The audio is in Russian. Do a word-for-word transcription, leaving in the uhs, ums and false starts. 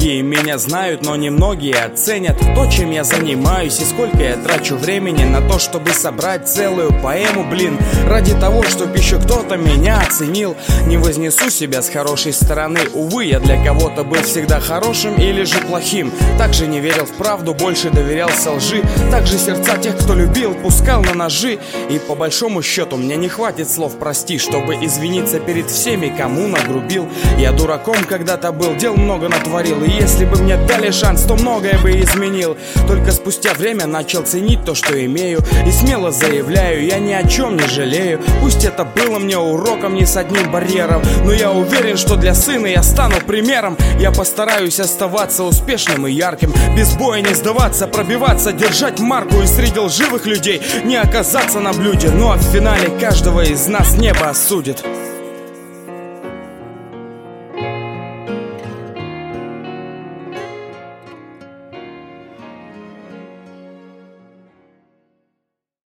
Многие меня знают, но немногие оценят то, чем я занимаюсь и сколько я трачу времени на то, чтобы собрать целую поэму, блин. Ради того, чтобы еще кто-то меня оценил. Не вознесу себя с хорошей стороны, увы, я для кого-то был всегда хорошим или же плохим. Также не верил в правду, больше доверялся лжи. Также сердца тех, кто любил, пускал на ножи. И по большому счету мне не хватит слов прости, чтобы извиниться перед всеми, кому нагрубил. Я дураком когда-то был, дел много натворил, и если бы мне дали шанс, то многое бы изменил. Только спустя время начал ценить то, что имею, и смело заявляю, я ни о чем не жалею. Пусть это было мне уроком, не с одним барьером, но я уверен, что для сына я стану примером. Я постараюсь оставаться успешным и ярким, без боя не сдаваться, пробиваться, держать марку и среди лживых людей не оказаться на блюде. Ну а в финале каждого из нас небо осудит.